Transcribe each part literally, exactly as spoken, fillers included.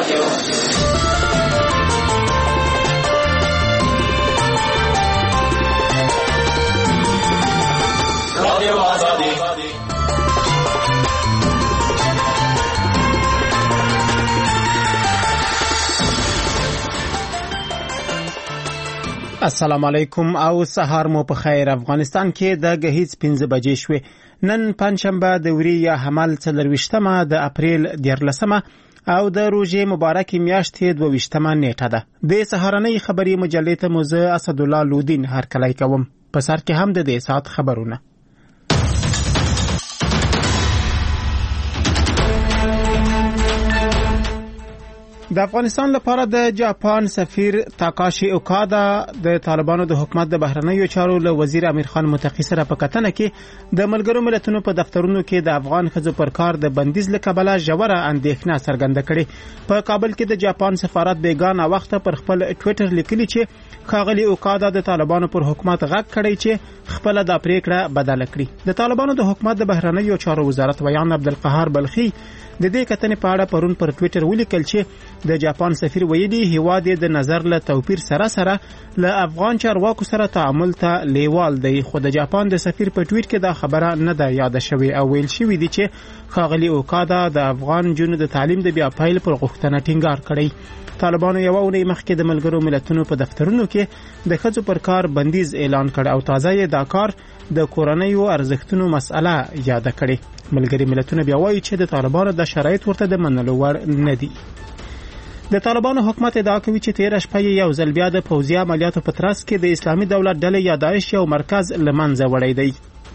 رادیو رادیو آزادی. السلام علیکم او سهار مو په خیر. افغانستان کې د غهیځ پنځه بجې شوې. نن پنځشنبه د وري یا حمل څلرویشتمه د اپریل دیارلسمه او د روژې مبارکې میاشتې دوه-ویشتمه نیټه ده. د سهارنۍ خبري مجلې ته مو زه اسدالله لودین هرکلی کوم. په سر کې هم د دې ساعت خبرونه. د افغانستان لپاره د جاپان سفیر تاکاشي اوکادا د طالبانو د حکومت د بهرنیو چارو له وزیر امیر خان متقی سره په کتنه کې د ملګرو ملتونو په دفترونو کې د افغان ښځو پر کار د بندیز له کبله ژوره اندېښنه څرګنده کړې. په کابل کې د جاپان سفارت بیګانه وخت پر خپل ټوئیټر لیکلي چې ښاغلي اوکادا د طالبانو پر حکومت غږ کړی چې خپل د پریکړه بدله کړي. د طالبانو د حکومت د بهرنیو چارو وزارت ویان عبدالقهار بلخي د دې کتنې په اړه پرون پر ټوئیټر ولیکل چې د جاپان سفیر ویلي هیواد د نظر له توپیر سره سره له افغان چارواکو سره تعامل ته لیوال دی. خو د جاپان د سفیر په ټوئیټ کې دا خبره نه ده یاد شوې او ویل شوی دی چې ښاغلي اوکادا د افغان جنو د تعلیم د بیا پیل پر غوښتنه ټینګار کړی. طالبانو یو اونۍ مخکې د ملګرو ملتونو په دفترونو کې د ښځو پر کار بندیز اعلان کړ او تازه یې دا کار د کورنیو ارزښتونو مسأله یاد کړي. ملګري ملتونه بیا وایي چې د طالبانو د شرایط ورته د منلو وړ نه دي. د طالبانو حکومت ادعا کوي چې تیر شپه یو ځل بیا د پوځي عملیاتو په ترڅ کې د اسلامي دولت ډلې یا داعش یو مرکز له منځه وړی دی.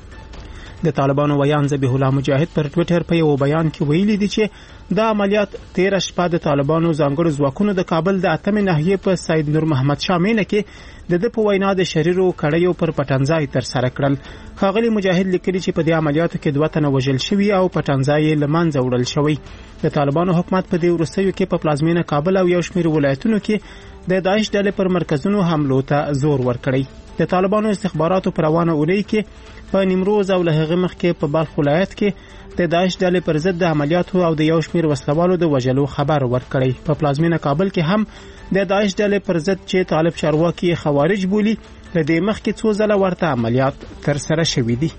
د طالبانو ویان ذبیح الله مجاهد پر ټوئیټر په یو بیان کې ویلي دي چې دا عملیات تیر شپه د طالبانو ځانګړو ځواکونو د کابل د اتمې ناحیې په سید نور محمد شامینه کې د د په وینا د شریرو کړیو پر پټنځای تر سره کړل. ښاغلي مجاهد لیکلي چې په دې عملیاتو کې دوه تنه وژل شوي او پټنځای له منځه وړل شوی. د طالبانو حکومت په دې وروستیو کې په پلازمینه کابل او یو شمېر ولایتونو کې د داعش ډلې پر مرکزونو حملو ته زور ورکړی. د طالبانو استخباراتو په روانه اونۍ کې په نیمروز او له هغې مخکې په بلخ ولایت کې د داعش ډلې پر ضد د عملیاتو او د یو شمېر وسلوالو د وژلو خبر ورکړی. په پلازمینه کابل کې هم د داعش ډلې پر ضد چې طالب چارواکي خوارج بولي له دې مخکې څو ځله ورته عملیات ترسره شوي دي.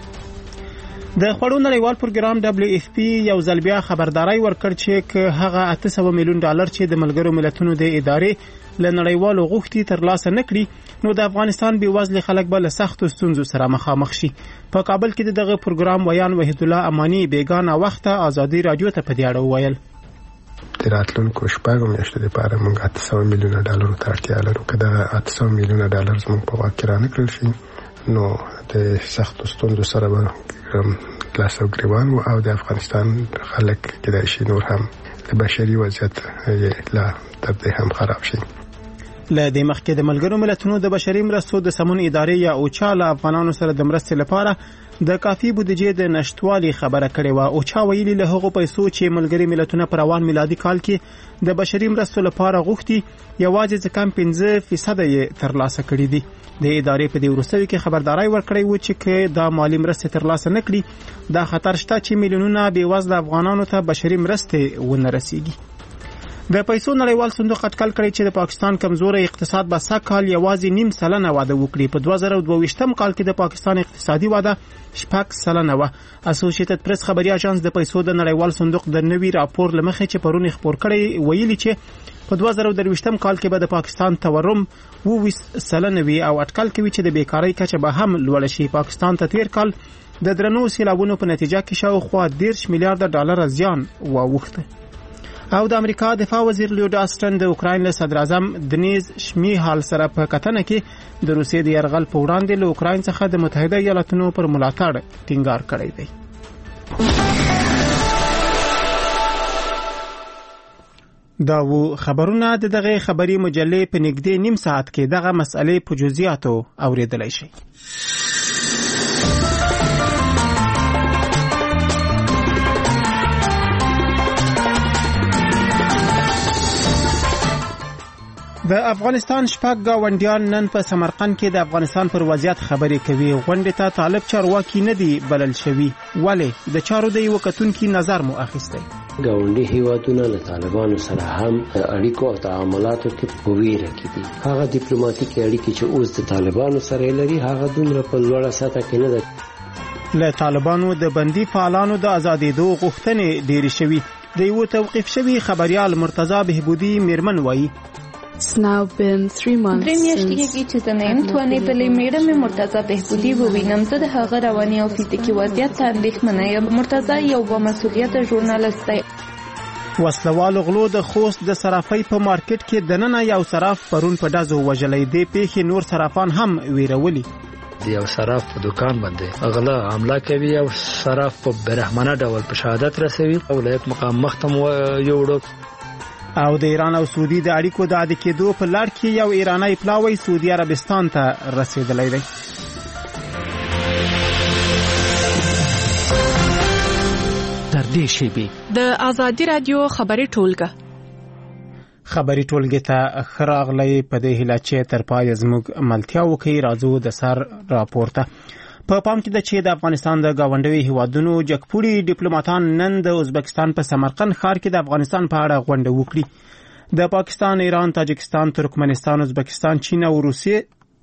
د خوړو نړیوال پروګرام دبلیو اف پی یو ځل بیا خبرداري ورکړ چې که هغه اته سوه میلیون ډالر چې د ملګرو ملتونو د ادارې له نړیوالو غوښتي ترلاسه نه کړي نو د افغانستان بېوزلي خلک به له سختو ستونزو سره مخامخ شي. په کابل کې د دغه پروګرام ویان وحید الله امانی بیګانه وخته ازادي راډیو ته په دې اړه وویل. د راتلونکو شپږو میاشتو لپاره موږ اته سوه میلیونه ډالرو ته اړتیا لرو. که دغه اته سوه میلیونه ډالر زموږ په واک کې رانه کړل شي نو د سختو ستونزو سره به لاس او ګریوان و او د افغانستان خلک کېدای شي نور هم د بشري وضعیت لا تر دې هم خراب شي. له دې مخکې د ملګرو ملتونو د بشري مرستو د سمون ادارې یا اوچا له افغانانو سره د مرستې لپاره د کافي بودیجې د نشټوالي خبره کړې وه. اوچا ویلي له هغو پیسو چې ملګري ملتونه په روان میلادي کال کې د بشري مرستو لپاره غوښتي یوازې څه کم پنځه فیصده یې ترلاسه کړي دي. د ادارې په دې وروستیو کې خبرداری ورکړی و چې که دا مالي مرستې ترلاسه نه کړي دا خطر شته چې میلیونونه بېوزله افغانانو ته بشري مرستې ونه رسیږي. د پیسو نړیوال صندوق اټکل کړی چې د پاکستان کمزوري اقتصاد به سږ کال یوازې نیم سلنه واده وکړي. په دوه زره دوه ویشتم کال کې د پاکستان اقتصادي واده شپږ سلنه وه. اسوسییټډ پریس خبري اژانس د پیسو د نړیوال صندوق د نوي راپور له مخې چې پرون خپور کړی ویلي چې په دوه زره درویشتم کال کې به د پاکستان تورم اووه سلنه وي او اټکل کوي چې د بیکارۍ کچه به هم لوړه شي. پاکستان ته تیر کال د درنو سیلابونو په نتیجه کې شاوخوا دېرش میلیارډ ډالر زیان واوښته. او د امریکا دفاع وزیر لیوډ آسټن د اوکراین له صدر اعظم دنیز شمیهال سره په کتنه کې د روسیې د یرغل په وړاندې له اوکراین څخه د متحده ایالاتونو پر ملاتړ ټینګار کړی دی. دا و خبرونه د دغه خبري مجلې په نږدې نیم ساعت کې دغه مسئلې په جزئیاتو اوریدلای شي. د افغانستان شپږ گاونډیان نن په سمرقند کې د افغانستان پر وضعیت خبرې کوي. غونډې ته طالب چارواکي نه دي بلل شوي. ولې د چارو د یو کتونکي نظر مو اخیستی. گاونډي هیوادونه له طالبانو سره هم اړیکو او تعاملاتو کې په ویره کې دي. هغه ډیپلوماټیک اړیکې چې اوس د طالبانو سره لري هغه دومره په لوړه سطح کې نه ده. له طالبانو د بندي فعالانو د ازادېدو غوښتنې ډېرې شوي. د یو توقیف شوي خبریال مرتضی بهبودی میرمن وایي It's now been three months درې میاشتې کېږي چې زه نه یم توانېدلې میډم مرتضی بهبودی ووینم. زه د هغه رواني او فزیکي وضعیت ته اندېښمنه یم. مرتضی یو بامسؤلیته ژورنالست دی. وسلوالو غلو د خوست د صرافۍ په مارکیټ کې دننه یو صراف پرون په ډزو وژلی. دې پیښې نور صرافان هم ویرولي. یو صراف په دکان باندې غلا حمله کوي او صراف په برحمانه ډول په شهادت رسوي. ولایت مقام مختم یوړو. او د ایران او سعودي د اړیکو د عادي کېدو په لړ کې یو ایرانی پلاوی سعودي عربستان ته رسیدلی دی. تر دې شیبې د آزادي رادیو خبري ټولګه خبري ټولګه ته خراغلی په دې هیله چې تر پای زموږ ملتیا وکړي. راځو د سر راپورته. په پام کې د چې د افغانستان د گاونډي هیوادونو جګپوړي ډیپلوماټان نن د ازبکستان په سمرقند ښار کې د افغانستان په اړه غونډه وکړي. د پاکستان، ایران، تاجکستان، ترکمنستان، ازبکستان، چین او روسیې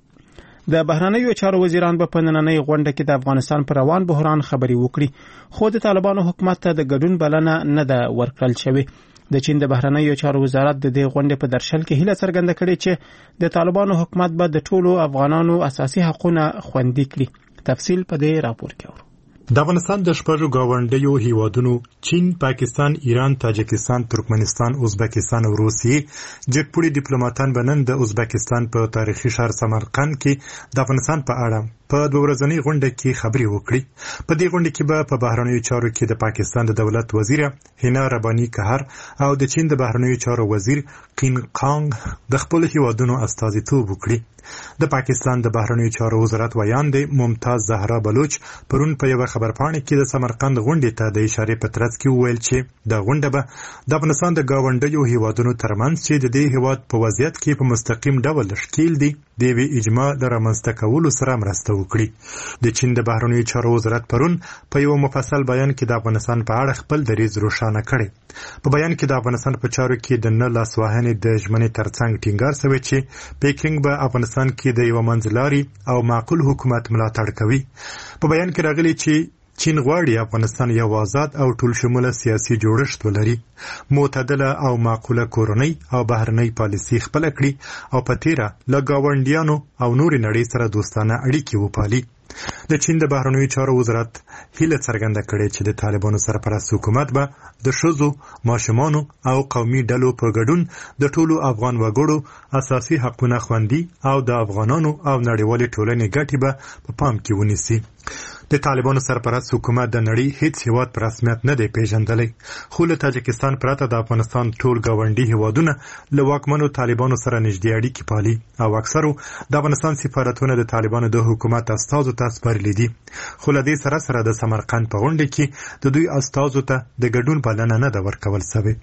د بهرنیو چارو وزیران په نننۍ غونډه کې د افغانستان پر روان بحران خبري وکړي. خو د طالبانو حکومت ته د ګډون بلنه نه ده ورکړل شوې. د چین د بهرنیو چارو وزارت د دې غونډې په درشل کې هیله څرګنده کړې چې د طالبانو حکومت به د ټولو افغانانو اساسي حقوقونه خوندي کړي. تفصیل په دې راپور کې اورو. د افغانستان د شپږو گاونډیو هیوادونو چین، پاکستان، ایران، تاجکستان، ترکمنستان، ازبکستان او روسیې جګپوړي ډیپلوماټان به نن د ازبکستان په تاریخي ښار سمرقند کې د افغانستان په اړه په دوه ورځنۍ غونډه کې خبري وکړي. په دې غونډه کې به په بهرنیو چارو کې د پاکستان د دولت وزیر هینا ربانی کهر او د چین د بهرنیو چارو وزیر قین قانګ د خپل هیوادونو استازیتوب وکړي. د پاکستان د بهرنیو چارو وزارت ویاندې ممتاز زهرا بلوچ پرون په یو خبرپاڼه کې د سمرقند غونډې ته د اشارې په ترڅ کې وویل چې د غونډه به د افغانستان د گاونډیو هیوادونو ترمنځ چې د دې هیواد په وضعیت کې په مستقیم ډول ښکیل دي د یوې اجماع د رامنځته کولو سره مرسته وکړي. د چین د بهرنیو چارو وزارت پرون په یو مفصل بیان کې د افغانستان په اړه خپل دریځ روښانه کړی. په بیان کې د افغانستان په چارو کې د نه لاسوهنې د ژمنې ترڅنګ ټینګار شوی چې پیکینګ به افغانستان کې د یو منځلاري او معقول حکومت ملاتړ کوي. په بیان کې راغلی چې چین غواړي افغانستان یو آزاد او ټول شموله سیاسي جوړښت ولري، معتدله او معقوله کورنۍ او بهرنۍ پالیسي خپل کړي او په تیره له ګاونډیانو او نورې نړۍ سره دوستانه اړیکې وپالي. د چین د بهرنیو چارو وزارت هیله څرګنده کړې چې د طالبانو سرپرست حکومت به د ښځو، ماشومانو او قومي ډلو په ګډون د ټولو افغان وګړو اساسي حقونه خوندي او د افغانانو او نړیوالې ټولنې ګټې به په پام کې ونیسي. د طالبانو سرپرست حکومت د نړۍ هیڅ هیواد په رسمیت نه دی پیژندلی، خو له تاجکستان پرته د افغانستان ټول ګاونډي هیوادونه له واکمنو طالبانو سره نږدې اړیکې پالي او اکثرو د افغانستان سفارتونه د طالبانو د حکومت استازو ته سپارلي دي. خو له دې سره سره د سمرقند په غونډه کې د دوی استازو ته د ګډون بلنه نه ده ورکول شوې.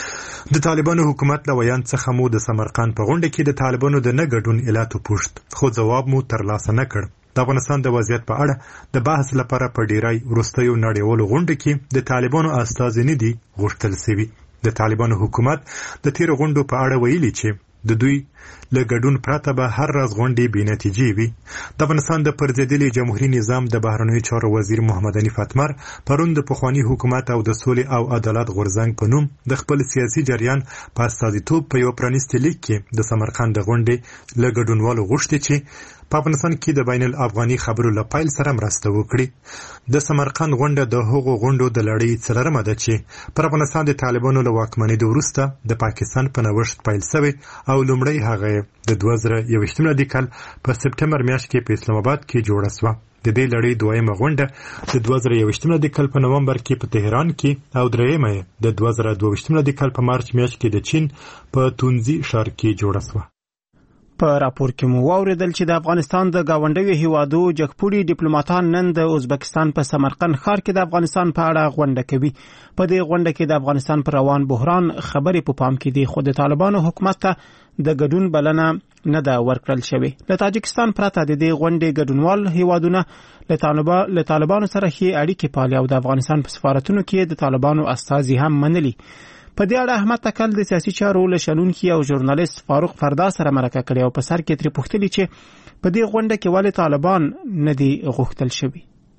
د طالبانو حکومت له ویان څخه مو د سمرقند په غونډه کې د طالبانو د نه ګډون علت وپوښت، خو ځواب مو ترلاسه نه کړ. د افغانستان د وضعیت په اړه د بحث لپاره په ډیری وروستیو نړیوالو غونډو کې د طالبانو استازي نه دي غوښتل شوي. د طالبانو حکومت د تیر غونډو په اړه ویلي چې د دوی له ګډون پرته به هر راز غونډې بې نتیجې وي. د افغانستان د پرځېدلي جمهوریت نظام د بهرنیو چارو وزیر محمد حنیف اتمر پرون د پخواني حکومت او د سولې او عدالت غورځنګ په نوم د خپل سیاسي جریان په استازیتوب په یو پرانیستي لیک کې د سمرقند د غونډې له ګډونوالو غوښتي چې په افغانستان کې د بین الافغاني خبرو له پیل سره مرسته وکړي. د سمرقند غونډه د هغو غونډو د لړۍ څلورمه ده چې پر افغانستان د طالبانو له واکمنېدو وروسته د پاکستان په نوښت پیل شوی او لومړی هغه د دوه زره یوویشتم میلادي کال په سپټمبر میاشت کې په اسلام آباد کې جوړه شوه. د دې لړۍ دویمه غونډه د دوه زره یوویشتم میلادي کال په نومبر کې په تهران کې او درېیمه د دوه زره دوه ویشتم میلادي کال په مارچ میاشت کې د چین په تونزي ښار کې جوړه شوه. په راپور کې مو واوریدل چې د افغانستان د گاونډیو هیوادو جګپوړي ډیپلوماټان نن د ازبکستان په سمرقند ښار کې د افغانستان په اړه غونډه کوي. په دې غونډه کې د افغانستان پر روان بحران خبرې په پام کې دي، خو د طالبانو حکومت ته د ګډون بلنه نه ده ورکړل شوې. له تاجکستان پرته د دې غونډې ګډونوال هیوادونه له طالبانو سره ښې اړیکې پالي او د افغانستان په سفارتونو کې د طالبانو استازي هم منلي. په دې اړه احمد تکل د سیاسي چارو له شنونکي او ژورنالیست فاروق فردا سره مرکه کړې او په سر کې ترې پوښتلي چې په دې غونډه کې ولې طالبان نه دي غوښتل شوي.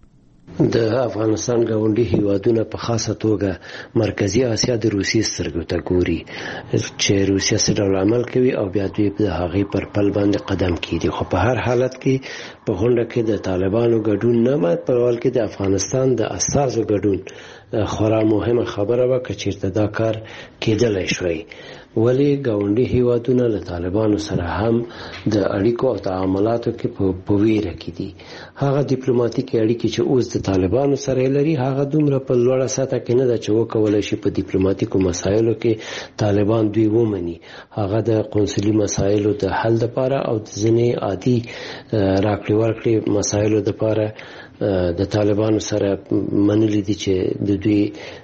د افغانستان ګاونډي هیوادونه په خاصه توګه مرکزی اسیا د روسیې سترګو ته ګوري چې روسیه څه ډول عمل کوي او بیا دوی د هغې پر پل باندې قدم کیږي. خو په هر حالت کې په غونډه کې د طالبانو ګډون نه مات په ول کې د افغانستان د استازو ګډون خورا مهمه خبره وه که چیرته دا کار کېدلی شوی. ولی گاونډي هیوادونه له طالبانو سره هم د اړیکو او تعاملاتو کې په ویره کې دي. هغه ډیپلوماټیکي اړیکې چې اوس د طالبانو سره لري هغه دومره په لوړه سطح کې نه ده چې وکولای شي په ډیپلوماټیکو مسایلو کې طالبان دوی ومني. هغه د قونسلي مسایلو د حل لپاره او د ځینې عادي راکړې ورکړې مسایلو لپاره د طالبانو سره منلي دي چې د دوی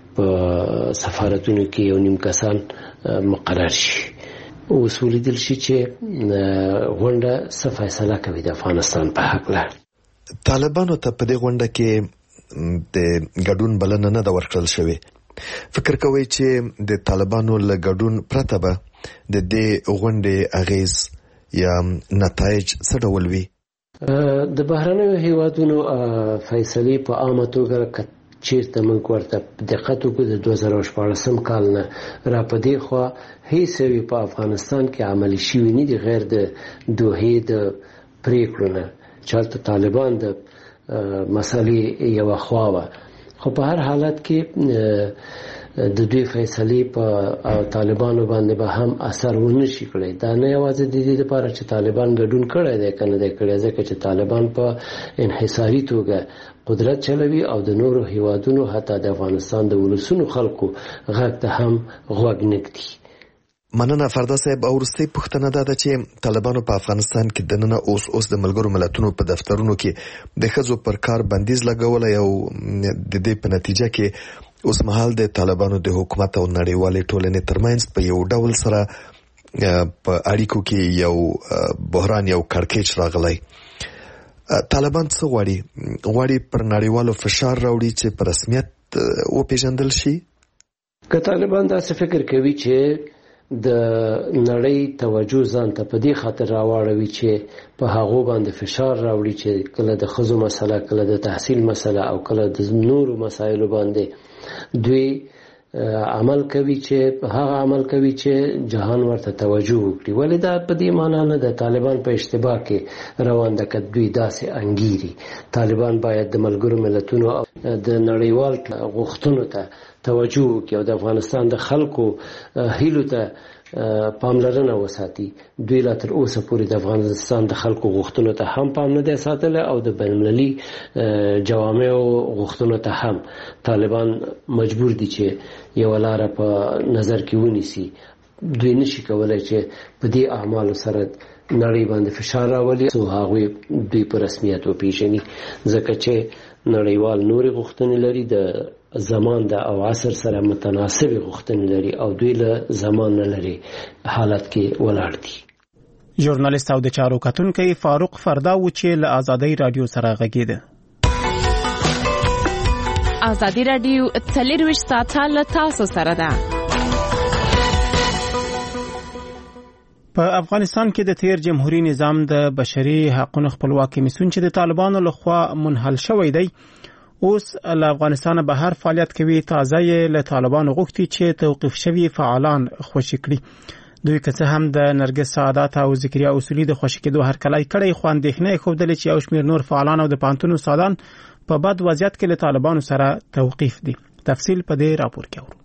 په سفارتونو کې یو نیم کسان مقرر شي. اوس ولیدل شي چې غونډه څه فیصله کوي د افغانستان په حق له. طالبانو ته په دې غونډه کې د ګډون بلنه نه ده ورکړل شوې. فکر کوي چې د طالبانو له ګډون پرته به د دې غونډې اغیز یا نتایج څه ډول وي؟ د بهرنیو هیوادونو فیصلې په عامه توګه چیرته موږ ورته دقت وکړو د دوه زره شپاړسم کال نه را په دې خوا هیڅ یوې په افغانستان کې عملي شوي نه دي غیر د دوحې د پریکړو نه چې هلته طالبان د مسلې یوه خوا وه. خو په هر حالت کې د دوی فیصلې په طالبانو باندې به هم اثر ونه شي کړی. دا نه یوازې د دې لپاره چې طالبان ګډون کړی دی که نه دی کړی، ځکه چې طالبان په انحصاري توګه قدرت چلوي او د نورو هیوادونو حتی د افغانستان د ولسونو خلکو غږ ته هم غوږ نه ږدي. مننه فردا صاحب. او وروستۍ پوښتنه دا ده چې طالبانو په افغانستان کې دننه اوس اوس د ملګرو ملتونو په دفترونو کې د ښځو پر کار بندیز لګولی او د دې په نتیجه کې اوس مهال د طالبانو د حکومت او نړیوالې ټولنې ترمنځ په یو ډول سره په اړیکو کې یو بحران یو کړکېچ راغلی. طالبان څه غواړي؟ غواړي پر نړیوالو فشار راوړي چې په رسمیت وپېژندل شي؟ که طالبان داسې فکر کوي چې د نړۍ توجه ځان ته په دې خاطر راواړوي چې په هغو باندې فشار راوړي چې کله د ښځو مسله، کله د تحصیل مسله او کله د نورو مسایلو باندې دوی عمل کوي چې هغه عمل کوي چې جهان ورته توجه وکړي. ولې دا په دې معنا نه ده طالبان په اشتباه کې روان ده که دوی داسې انګیري. طالبان باید د ملګرو ملتونو او د نړیوال غوښتنو ته توجه وکړي او د افغانستان د خلکو هیلو ته پاملرنه وساتي. دوی لا تر اوسه پورې د افغانستان د خلکو غوښتنو ته هم پام نه دی ساتلی او د بین‌المللي جوامعو غوښتنو ته هم طالبان مجبور دي چې یوه لاره په نظر کې ونیسي. دوی نشي کولی چې په دې اعمالو سره نړۍ باندې فشار راولي او هغوی دوی په رسمیت وپېژني، ځکه چې نړیوال نورې غوښتنې لري، د زمان د او عصر سره متناسبې غوښتنې لري او دوی له زمان نه لري حالت کې ولاړ دي. ژورنالیست او د چارو کتونکی فاروق فردا و چې له آزادۍ رادیو سره غږېده. آزادۍ رادیو څلرویشت ساعته له تاسو سره ده. په افغانستان کې د تیر جمهوریت نظام د بشري حقوقو خپلواکي میسون چې د طالبانو لخوا منحل شوی دی اوس له افغانستان بهر فعالیت کوي. تازه یې له طالبانو غوښتي چې توقیف شوي فعالان خوشي کړي. دوی که څه هم د نرګس سعادت او ذکریا اصولي د خوشي کېدو هرکلی کړی، خو اندېښنه یې ښودلې چې یو شمېر نور فعالان او د پوهنتون استادان په بد وضعیت کې له طالبانو سره توقیف دي. تفصیل په دې راپور کې اورو.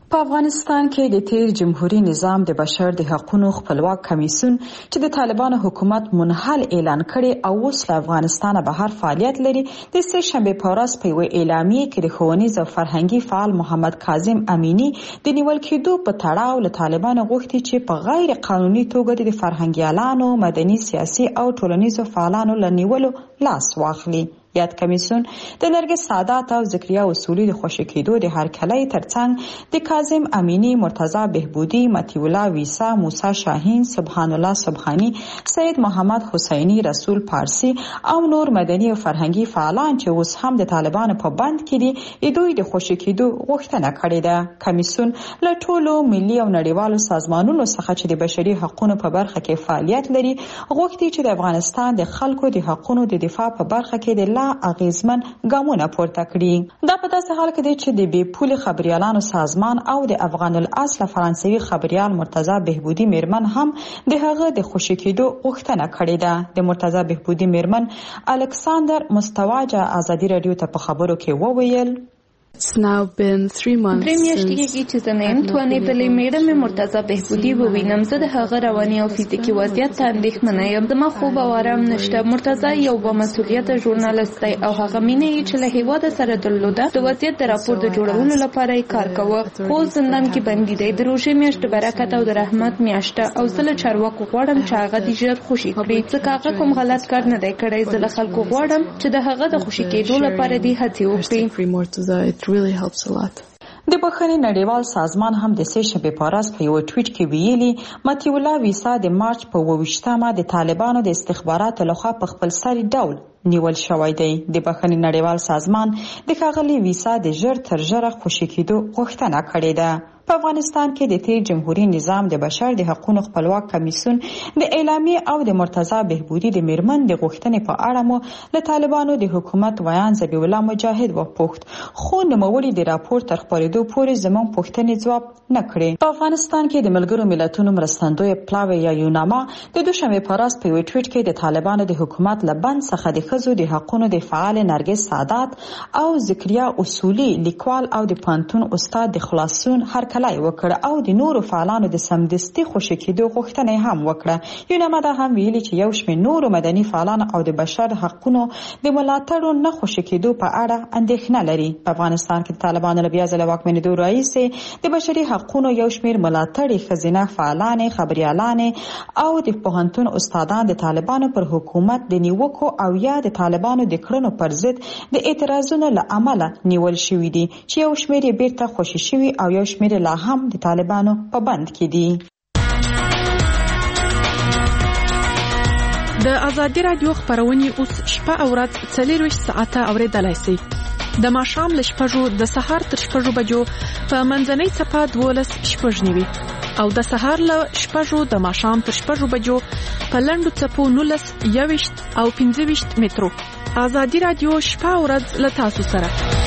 په افغانستان کې د تیر جمهوریت نظام د بشر د حقوقو خپلواک کمیسیون چې د طالبانو حکومت منحل اعلان کړي او اوس له افغانستان بهر فعالیت لري د سه شنبه په ورځ په یوه اعلامیه کې د ښوونیز او فرهنګي فعال محمد کاظم امینی د نیول کېدو په تړاو له طالبانو غوښتي چې په غیر قانوني توګه د فرهنګیالانو، مدني، سیاسي او ټولنیزو فعالانو له نیولو لاس واخلي. یاد کمیسیون د نرګس سعادت او ذکریا اصولي د خوشی کېدو د هرکلی ترڅنګ د کاظم امینی، مرتضی بهبودی، متی الله ویسا، موسی شاهین، سبحان الله سبحانی، سید محمد حسینی، رسول پارسی او نور مدني او فرهنګي فعالان چې اوس هم د طالبانو په بند کې دي دوی د خوشی کېدو غوښتنه کړې ده. کمیسیون له ټولو ملي او نړیوالو سازمانونو څخه چې د بشري حقوقو په برخه کې فعالیت لري غوښتي چې د افغانستان د خلکو د حقوقو د دفاع په برخه کې د لا اغیزمن ګامونه پورته کړي. دا په داسې حال کې دی چې د بې پولې خبريالانو سازمان او د افغان الاصل فرانسوي خبريال مرتضی بهبودی میرمن هم د هغه د خوشی کېدو غوښتنه کړې ده. د مرتضی بهبودی میرمن الکساندر مستواجه ازادي رادیو ته په خبرو کې وویل It's now been three months درې میاشتې کېږي چې زه نیم توانې بلې میډم مرتضی بهبودی ووینم. زه د هغه رواني او فزیکي وضعیت ته اندېښمنه یم. زما خوب او آرام نشته. مرتضی یو بامسؤلیته ژورنالیست دی او هغه مینه یې چې له هېواده سره درلوده د وضعیت د راپور د جوړولو لپاره یې کار کوه. خو زندان کې بندي دی. د روژې میاشت برکت او د رحمت میاشته او زه له چارواکو غواړم چې هغه دې ژر خوشي کړي ځکه هغه کوم غلط کار نه دی کړی. زه له خلکو غواړم چې د هغه د خوشي کېدو لپاره دې هڅې وکړي. really helps a lot. د بخښنې نړیوال سازمان هم د سه شنبې په ورځ په یو ټویټ کې ویلي متی الله ویسا د مارچ په اووه ویشتمه د طالبانو د استخباراتو لخوا په خپل سری ډول نیول شوی دی. د بخښنې نړیوال سازمان د ښاغلي ویسا د ژر تر ژره خوشي کېدو غوښتنه کړې ده. په افغانستان کې د تیر جمهوریت نظام د بشر د حقوقو خپلواک کمیسیون د اعلامیې او د مرتضی بهبودی د میرمن د غوښتنې په اړه مو له طالبانو د حکومت ویان ذبیح الله مجاهد وپوښت خو نوموړي د راپور تر خپرېدو پورې زموږ پوښتنې ځواب نه کړې. په افغانستان کې د ملګرو ملتونو مرستندوی پلاوی یا یوناما د دوشنبه په ورځ په یو ټویټ کې د طالبانو د حکومت له بند څخه د ښځو د حقوقو د فعال نرګس سعادت او ذکریا اصولي لیکوال او د پانتون استاد د خلاصون هر کلای وکړ او د نورو فعالانو د سمدستي خوشي کېدو غوښتنه هم وکړه. یوناما دا هم ویلي چې یو شمېر نورو مدني فعالان او د بشر حقوقو د ملاتړو نه خوشي کېدو په اړه اندېښنه لري. په افغانستان کې د طالبانو له بیا ځله واکمنېدو راهیسې د بشري حقوقو یو شمېر ملاتړي ښځینه فعالانې، خبريالانې او د پوهنتون استادان د طالبانو پر حکومت د نیوکو او یا د طالبانو د کړنو پر ضد د اعتراضونو له امله نیول شوي دي چې یو شمېر یې بیرته خوشي شوي او یو شمېر لا هم د طالبانو په بند کې دي. د ازادي رادیو خبرونه اوس شپه او ورځ څلور ساعته اوریدلای شئ. د ماښام له شپږو د سهار تر شپږو بجو په منځنۍ صفه دولس شپږ نیوي او د سهار له شپږو د ماښام تر شپږو بجو په لنډو څپو نولس یويشت او پنځه ویشت مترو. ازادي رادیو شپه او ورځ له تاسو سره.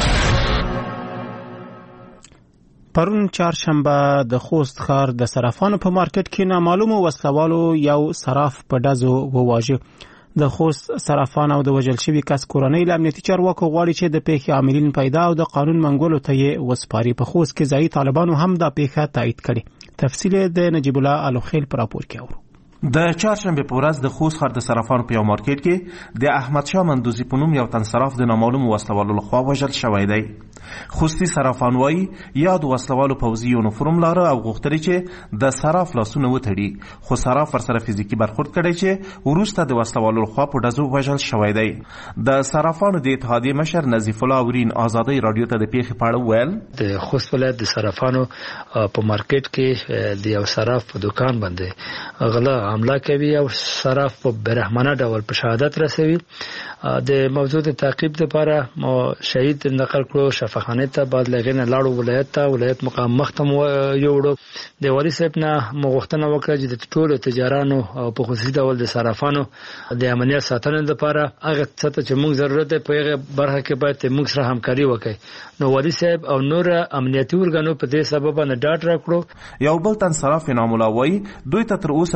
پرون چهارشنبه د خوست ښار د صرافانو په مارکیټ کې نامعلومو وسلوالو یو صراف په ډزو وواژه. د خوست صرافان او د وژل شوي کس کورنۍ له امنیتي چارواکو غواړي چې د پیښې عاملین پیدا او د قانون منګولو ته یې وسپاري. په خوست کې ځایي طالبانو هم دا پیښه تایید کړې. تفصیل د نجیب الله الوخیل پر راپور کې اورو. د چهارشنبه په ورځ د خوست ښار د صرافانو په یو مارکیټ کې د احمد شاه مندوزي په نوم یو تن صراف د نامعلومو وسلوالو لخوا وژل شوی دی. خوستي صرافان وایي یا د وسلوالو پوځي یونیفورم لاره او غوښتل چې د صراف لاسونه وتړي خو صراف ورسره فزیکي برخورد کړی چې وروسته د وسلوالو لخوا په ډزو وژل شوی دی. د صرافانو د اتحادیې مشر نظیف الله اورین ازادي رادیو ته د پیښې په اړه وویل د خوست ولایت د صرافانو په مارکیټ کې د یو صراف په دکان باندې غلا حمله کوي او صراف په برهمنه ډول په شهادت رسوي. د موضوع د تعقیب لپاره مو شهید نقل کړو شفاخانه ته بعد لغینه لاړو ولایت ته ولایت مقام مختم یوړو. د والی صاحب نه مغوښتنه وکړه چې د ټولو تجارانو او په خصوصي ډول د صرافانو د امنیت ساتنې لپاره هغه څه چې موږ ضرورت په هغه برخه کې باید موږ سره همکاري وکړي. نو والی صاحب او نور امنیتي ورګانو په دې سبب نه ډاډ راکړو. یو بل تن صراف نامولا وایي دوی ته تر اوسه پیښه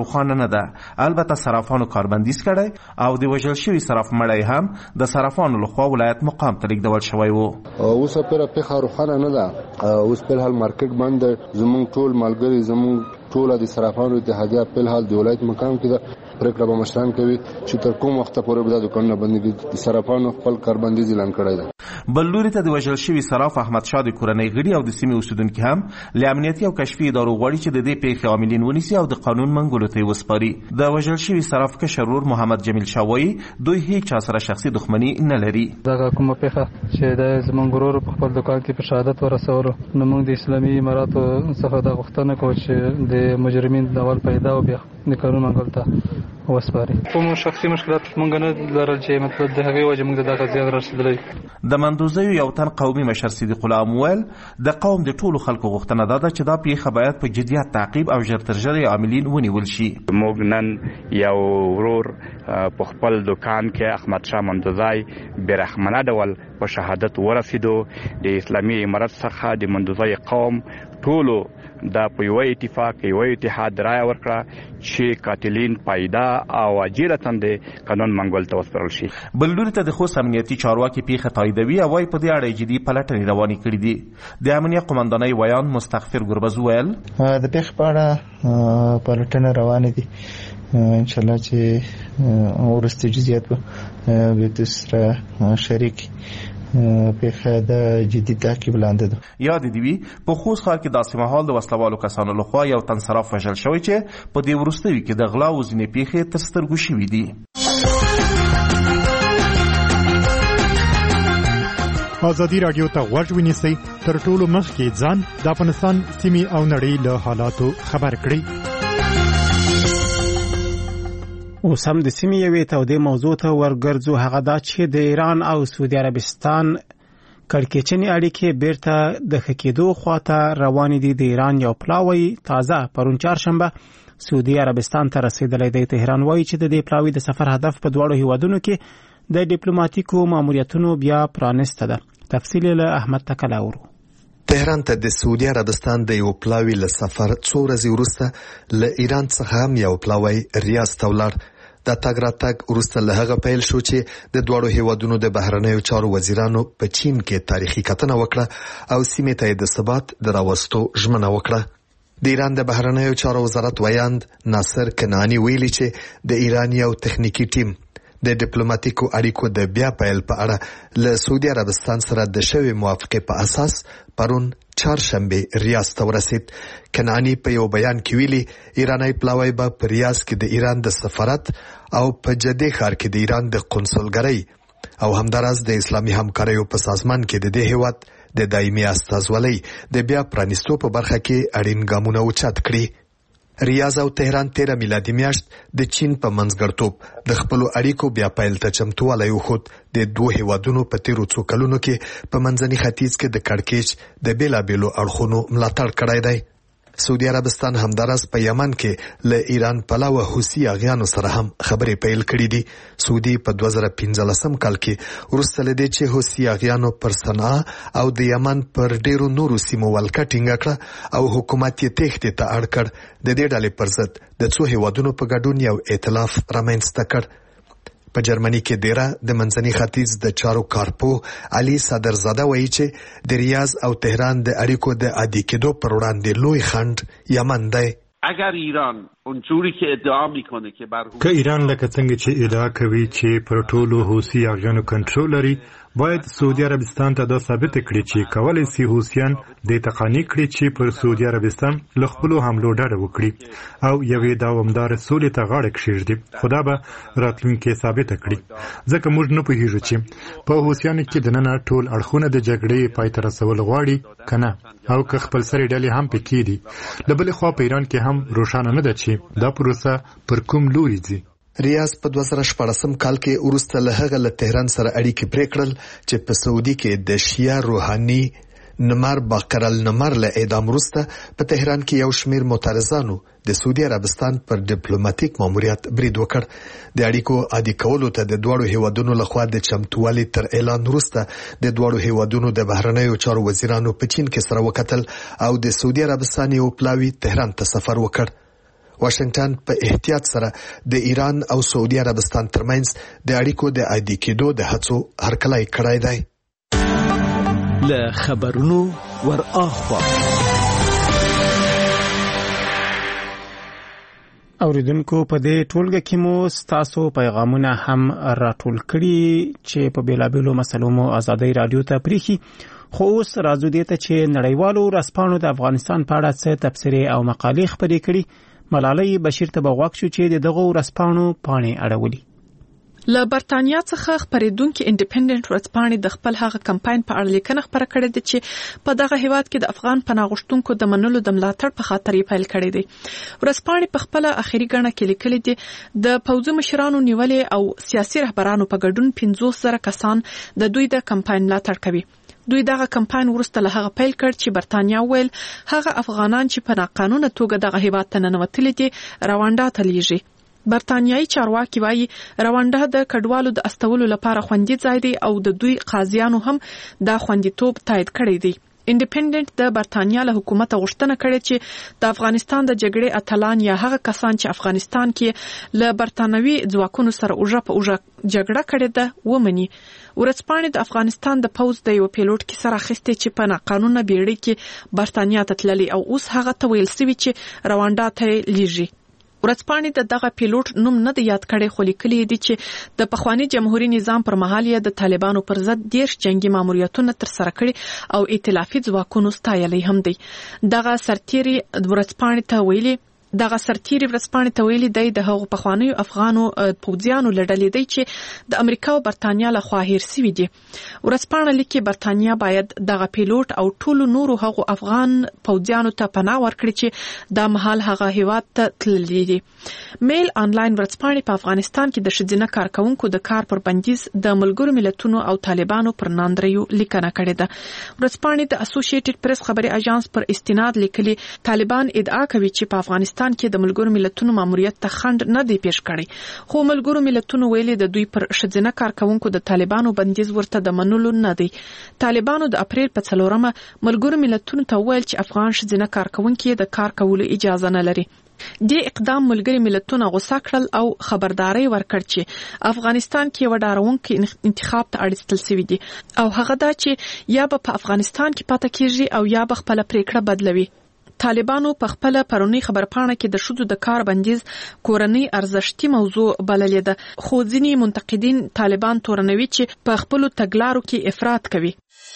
روښانه نه ده. البته صرافانو کاربندیز کړی او د وژل شوي صراف مړی هم د صرافانو لخوا ولایت مقام ته لیږدول شوی و. اوس پیره پیښه روښانه نه ده. اوس په حال مارکیټ بند زموږ ټول ملګری زموږ ټول د صرافانو اتحادیه په حال د ولایت مقام کې ده پریکړه به مشران کوي چې تر کوم وخت پورې به د دکانونه بندي د صرافانو خپل کاربندیز اعلان کړی ده. بل لوري ته د وژل شوي صراف احمد شاه د کورنۍ غړي او د سیمې اوسیدونکي هم له امنیتي او کشفي ادارو غواړي چې د دې پیښې عاملین ونیسي او د قانون منګولو ته وسپاري. د وژل شوي صراف کشر ورور محمد جمیل شاه وایي دوی هیڅ چا سره شخصي دښمني نه لري. دغه کومه پیښه چې د زموږ ورور په خپل دکان کې په شهادت ورسولو نو موږ د اسلامي اماراتو څخه د غوښتنه کوو چې د مجرمین د اول پیدا او بیا د قانون منګول ته وسپاري. کوم شخصي مشکلات موږ نه لرل چې مطلب د هغې وجه موږ دغه زیان رسېدلی. د مندوزیو یو تن قومي مشر صدیق الله وویل د قوم د ټولو خلکو غوښتنه ده چې دا پیښه باید په جدیت تعقیب او ژر تر ژره عاملین ونیول شي. موږ نن یو ورور په خپل دکان کې احمد شاه مندوزی برحمانه ډول په شهادت ورسېدو. د اسلامي امارت څخه د مندوزی قوم ټولو دا په یو اتفاق یو اتحاد رایه ورکړه چې قاتلین پیدا او اجرتا د قانون منګول ته وسپارل شي. بل لوري ته د خوست امنیتي چارواکي پیښه تاییدوي او وايي په دې اړه جدي پلټنې روانې کړې دي. د امنیت قومندانۍ ویان مستغفر ګربز ویل د پیښې په اړه پلټنې روانې دي. ان شاء الله چې ورسته جزئیات به د سره شریک پیښه د جدي تعقیب لاندې ده. یاد دی وی په خوست ښار کې داسې مهال د وسلوالو کسانو لخوا یو تن صراف وژل شوی چې په دې وروستیو کې د غلا او ځینې پیښې تر سترګو شوي دي. ازادي راډیو ته غوږ ونیسئ تر ټولو مخکې ځان د افغانستان سیمې او نړۍ له حالاتو خبر کړئ. اوس هم د سیمې یوې تودې موضوع ته ورګرځو. هغه دا چې د ایران او سعودي عربستان کړکېچنې اړیکې بیرته د ښه کېدو خواته روانې دي. د ایران یو پلاوی تازه پرون چهارشنبه سعودي عربستان ته رسېدلی دی. تهران وایي چې د دې پلاوی د سفر هدف په دواړو هیوادونو کې د ډیپلوماټیکو ماموریتونو بیا پرانسته ده. تفصیل له احمد تکلا ورو. تهران ته د سعودي عربستان د یو پلاوی له سفر څو ورځې وروسته له ایران څخه هم یو پلاوی ریاض ته ولاړ. د تګ راتګ وروسته له هغه پیل شو چې د دواړو هیوادونو د بهرنیو چارو وزیرانو په چین کې تاریخي کتنه وکړه او سیمې ته د ثبات د راوستو ژمنه وکړه. د ایران د بهرنیو چارو وزارت ویاند ناصر کنعانی ویلي چې د ایران یو تخنیکی ټیم د ډیپلوماټیکو اړیکو د بیا پیل په اړه له سعودي عربستان سره د شوی موافقه په اساس پرون چهارشنبه ریاض ته ورسید. کنعانی په یو بیان کې ویلي ایرانی پلاوی به په ریاض کې د ایران د سفارت او په جده ښار کې د ایران د قونسلګرۍ او همداراز د اسلامي همکاریو په سازمان کې د دې هیواد د دایمي استازولۍ د بیا پرانیستو په برخه کې اړین ګامونه اوچت کړي. ریاض او تهران تیره میلادي میاشت د چین په منځګړتوب د خپلو اړیکو بیا پیل ته چمتووالی وښود. د دوه هیوادونو په تیرو څو کلونو کې په منځني ختیځ کې د کړکېچ د بیلابیلو اړخونو ملاتړ کړی دی. سعودي عربستان همداراز په یمن کې له ایران پلوه حوثي اغیانو سره هم خبرې پیل کړې دي. سعودي په دوه زره پنځلسم کال کې وروسته له دې چې حوثي اغیانو پر صنعا او د یمن پر ډیرو نورو سیمو ولکه ټینګه کړه او حکومت یې تېښتې ته اړ کړ. د دې ډلې پر ضد د څو هیوادونو په ګډون یو ائتلاف رامنځته کړ. په جرمني کې دیره د منځني ختیځ د چارو کارپو علي صدرزاده وایي چې د ریاض او تهران د اړیکو د عادي کېدو پر وړاندې لوی خنډ یمن دی. اگر ایران اونجوری که ادعا میکنه که بر که ایران لکه څنګه چې ادعا کوي چې پر ټولو حوثي اغیانو کنټرول لري باید سعودي عربستان ته دا ثابت کړي چې کولای شي حوثیان د تقانی کړي چې پر سعودي عربستان له خپل حملو ډډه وکړي او یوې دوامدار سولې ته غاړه کېږدي. خدا به راتلونکي ثابت کړي ځکه موږ نه پوهیږو چې په حوثیانو کې د نن ټول اړخونه د جګړې پای ته رسول غواړي کنه او که خپل سری ډلې هم پکې دي. له بلې خوا په ایران کې هم روښانه نه ده چې دا پروسه پر کوم لوري ځي. ریاض په دوه زره شپاړسم کال کې وروسته له هغه له تهران سره اړیکې پرې کړل چې په سعودي کې د شیعه روحاني نمر باقر النمر له اعدام وروسته په تهران کې یو شمیر معترضانو د سعودي عربستان پر ډیپلوماټیک ماموریت برید وکړ. د اړیکو عادي کولو ته د دواړو هیوادونو لخوا د چمتووالي تر اعلان وروسته د دواړو هیوادونو د بهرنیو چارو وزیرانو په چین کې سره وکتل او د سعودي عربستان یو پلاوی تهران ته سفر وکړ. واشنگټن په احتیاط سره د ایران او سعودي عربستان ترمنځ د اړیکو د عادي کېدو د هڅو هرکلی کړی دی. له خبرونو ور اخوا اوریدونکو په دې ټولګه کې مو ستاسو پیغامونه هم راټول کړي چې په بیلابیلو مسلو مو آزادۍ رادیو ته پریخي. خو اوس راځو دې ته چې نړیوالو ورځپاڼو د افغانستان په اړه څه تبصرې او مقالې خپرې کړي. ملالۍ بشیر ته به غوږ شو چې دغه ورځپاڼو پاڼې اړولي. له برتانیا څخه خپرېدونکو انډیپندنت ورځپاڼې د خپل هغه کمپاین په اړه لیکنه خپره کړې ده چې په دغه هیواد کې د افغان پناه غوښتونکو د منلو د ملاتړ په خاطر یې پیل کړی دی. ورځپاڼې په خپل اخیری ګڼه کې لیکلي دي د پوځي مشرانو نیولې او سیاسي رهبرانو په ګډون پنځوس زره کسان د دوی د کمپاین ملاتړ کوي. دوی دغه کمپاین ورسته له هغه پیل کړ چې برتانیا ویل هغه افغانان چې په ناقانونه توګه دغه هیواد ته ننوتلي دي روانډا ته لیږي. برتانیایي چارواکي وایي روانډا د کډوالو د استولو لپاره خوندي ځای دی او د دوی قاضیانو هم دا خوندیتوب تایید کړی دی. انډیپندنت د برتانیا له حکومت غوښتنه کړې چې د افغانستان د جګړې اتلان یا هغه کسان چې افغانستان کې له برتانوي ځواکونو سره اوږه په اوږه جګړه کړې ده ومني. ورځپاڼې د افغانستان د پوځ د یو پیلوټ کې سره اخیستې چې په ناقانونه بیړۍ کې برتانیا ته تللی او اوس هغه ته ویل سوي چې روانډا ته لیږي. ورځپاڼې د دغه پیلوټ نوم نه دی یاد کړی خو لیکلي دي چې د پخواني جمهوریت نظام پر مهال یې د طالبانو پر ضد ډیر جنگي ماموریتونه تر سره کړي او ائتلافي ځواکونو ستایلی هم دی. دغه سرتیري ورځپاڼې ته ویلي دغه سرتیري ورځپاڼې ته ویلي دی د هغو پخوانیو افغانو پوځیانو لړلې دی چې د امریکا او برتانیا له خوا هیر سوي دي. ورځپاڼه لیکي برتانیا باید دغه پیلوټ او ټولو نورو هغو افغان پوځیانو ته پناه ورکړي چې دا مهال هغه هیواد ته تللي دي. میل آنلاین ورځپاڼې په افغانستان کې د ښځینه کارکونکو د کار پر بندیز د ملګرو ملتونو او طالبانو پر ناندریو لیکنه کړې ده. ورځپاڼې د اسوسییټډ پریس خبري اژانس پر استناد لیکلي طالبان ادعا کوي چې په افغانستان کې د ملګرو ملتونو ماموریت ته خنډ نه دی پیښ کړی خو ملګرو ملتونو ویلي د دوی پر ښځینه کارکونکو د طالبانو بندیز ورته د منلو نه دی. طالبانو د اپریل په څلورمه ملګرو ملتونو ته ویل چې افغان ښځینه کارکونکو د کار کولو اجازه نه لري. دې اقدام ملګري ملتونه غوسه کړل او خبرداري ورکړ چې افغانستان کې یو ډاروونکي انتخاب ته اړتیا سوي دي او هغه دا چې یا به په افغانستان کې پاتې کیږي او یا به خپل پریکړه بدلوي. طالبانو په خپل پرونی خبرپاڼه کې د شذو د کار بندیز کورنۍ ارزښتي موضوع بللې ده خو ځینې منتقدین طالبان تورنوي چې په خپل تګلارو کې افراط کوي.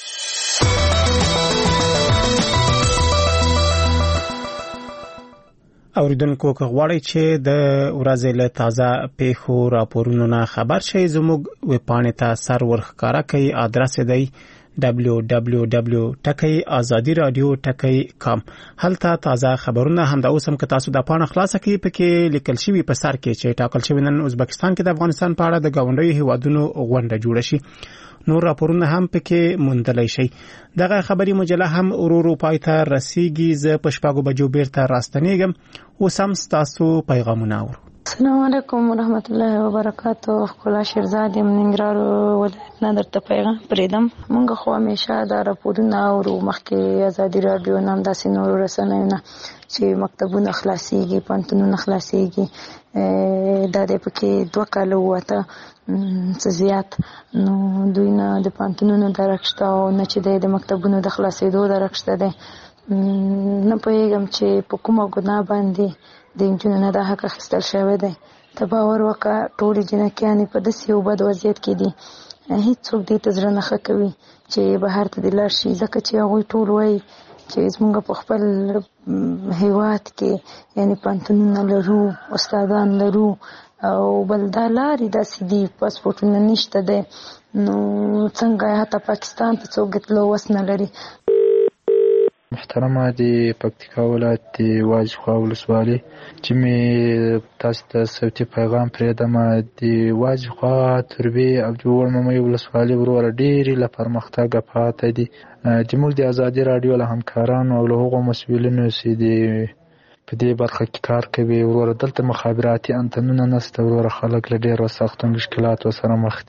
اوریدونکو که غواړئ چې د ورځې له تازه پیښو راپورونو نه خبر شئ زموږ ویبپاڼې ته سر ورښکاره کوي. آدرس دی دبلیو دبلیو دبلیو ټکی آزادی رادیو ټکی کام. هلته تازه خبرونه هم د اوس هم که تاسو د پاڼه خلاصه کړئ پکې لیکل شوي په سر کې چې ټاکل شوی نن ازبکستان کې د افغانستان په اړه د ګاونډیو هیوادونو غونډه جوړه شي. نور راپورونه هم پکې موندلای شي. دغه خبري مجله هم ورورو پای ته رسیږي. زه په شپږو بجو بیرته راستنیږم. اوس هم تاسو پیغامونه اورو. السلام علیکم ورحمت الله وبرکاتو. خلا شیرزاد یم ننګرهار ولایت نه درته پیغام پریدم. مونږ خو همیشه دا راپورونه اورو مخکې آزادي رادیو نام داسې نور رسنیونه چې مکتبونه خلاصيږي پانتونونه خلاصيږي دا د پکې دوه کال وته څه زیات نو دوی نه د پانتونونو درکشته او نه چې د مکتبونو د خلاصېدو درکشته ده. نه پوهېږم چې په کومه ګناه باندې د انجونو نه دا حق اخیستل شوی دی. ته باور وکړه ټولې جنکیانې په داسې یو بد وضعیت کې دي هیڅوک دې ته زړه نه ښه کوي چې بهر ته دې لاړ شي ځکه چې هغوی ټول وایي چې زموږ په خپل هیواد کې یعنې پانتونونه لرو استادان لرو او بل دا لارې داسې دي پاسپورټونه نشته دی نو څنګه حتی پاکستان ته څوک تلو وس نه لري. محترمه د پکتیکا ولایت د واجخوا ولسوالۍ چې مې تاسو ته صوتي پیغام پرېږدم د واجخوا تربیې او جوړ ممۍ ولسوالۍ وروره ډېرې له پرمختګه پاتې دي. زموږ د ازادي راډیو له همکارانو او له هغو مسؤلینو چې د په دې برخه کې کار کوي وروره دلته مخابراتي انتنونه نشته وروره خلک له ډېرو سختو مشکلاتو سره مخ دي.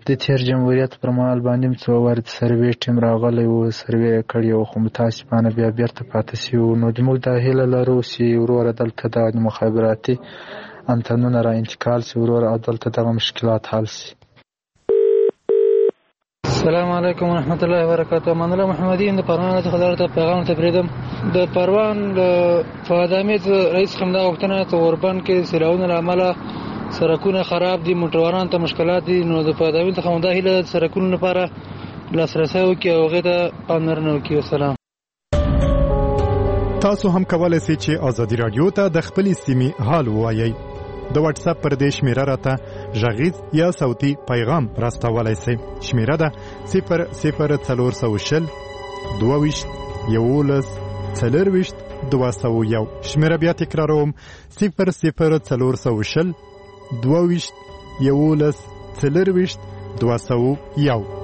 د تیر جمهوریت پر مهال باندې څو وار د سروې ټیم راغلی و، سروې کړی و، خو متاسفانه بیا بیرته پاتې شوي وو. نو موږ دا هیله لرو چې وروره دلته د مخابراتي انتنونه را انتقال شي وروره او دلته دغه مشکلات حل شي. السلام علیکم ورحمت الله وبرکاته. من الله محمدی د پروان څخه درته پیغام ته پریدم. د پروان فؤاد حمید رئیس خمدا وختونه ته اوربان کې سیلاونه عمله سرکونه خراب دي، موټروانان ته مشکلات دي. نو د فؤاد حمید څخه مدا هیله سرکونو لپاره لاسرسي وکړي او هغه ته پاملرنه وکړي. السلام. تاسو هم کولای شئ چې ازادي رادیو ته د خپل سیمې حال ووایئ. د واتس اپ پر دې شمیره راته غږیز یا صوتي پیغام راستولای شئ. شمیره ده صفر صفر څلور سوه شل دوه ویشت یولس څلور ویشت دوه سوه یو. شمیره بیا تکراروم صفر صفر څلور سوه شل دوه ویشت یولس څلور ویشت دوه سوه یو.